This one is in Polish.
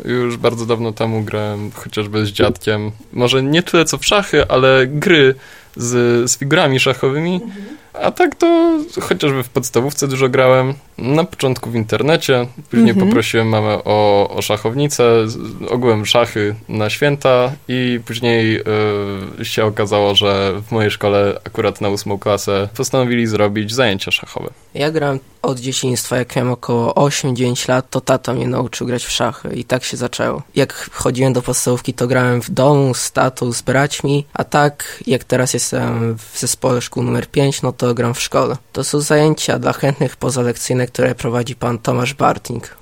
Już bardzo dawno temu grałem chociażby z dziadkiem. Może nie tyle co w szachy, ale gry z figurami szachowymi. A tak to chociażby w podstawówce dużo grałem. Na początku w internecie, później poprosiłem mamę o szachownicę, ogółem szachy na święta i później się okazało, że w mojej szkole akurat na 8. klasę postanowili zrobić zajęcia szachowe. Ja grałem od dzieciństwa, jak miałem około 8-9 lat, to tata mnie nauczył grać w szachy i tak się zaczęło. Jak chodziłem do podstawówki, to grałem w domu z tatą, z braćmi, a tak jak teraz jestem w zespole szkół numer 5, no to gram w szkole. To są zajęcia dla chętnych pozalekcyjne, które prowadzi pan Tomasz Bartnik.